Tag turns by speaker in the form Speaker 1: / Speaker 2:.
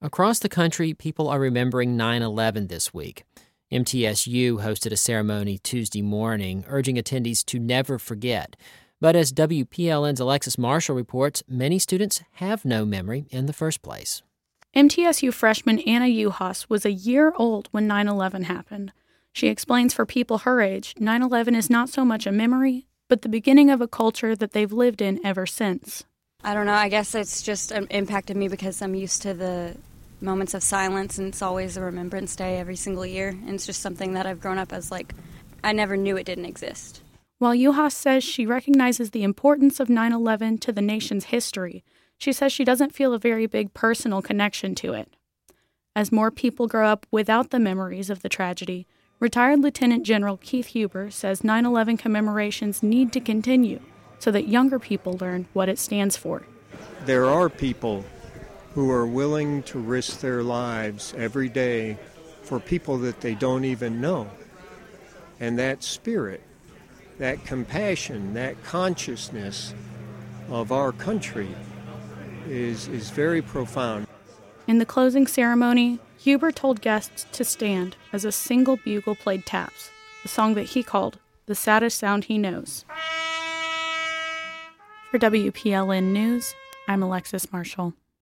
Speaker 1: Across the country, people are remembering 9/11 this week. MTSU hosted a ceremony Tuesday morning, urging attendees to never forget. But as WPLN's Alexis Marshall reports, many students have no memory in the first place.
Speaker 2: MTSU freshman Anna Uhas was a year old when 9/11 happened. She explains for people her age, 9/11 is not so much a memory, but the beginning of a culture that they've lived in ever since.
Speaker 3: I don't know, I guess it's just impacted me because I'm used to the moments of silence, and it's always a Remembrance Day every single year, and it's just something that I've grown up as, I never knew it didn't exist.
Speaker 2: While Uhas says she recognizes the importance of 9/11 to the nation's history, she says she doesn't feel a very big personal connection to it. As more people grow up without the memories of the tragedy, retired Lieutenant General Keith Huber says 9/11 commemorations need to continue so that younger people learn what it stands for.
Speaker 4: There are people who are willing to risk their lives every day for people that they don't even know. And that spirit, that compassion, that consciousness of our country is very profound.
Speaker 2: In the closing ceremony, Huber told guests to stand as a single bugle played taps, a song that he called the saddest sound he knows. For WPLN News, I'm Alexis Marshall.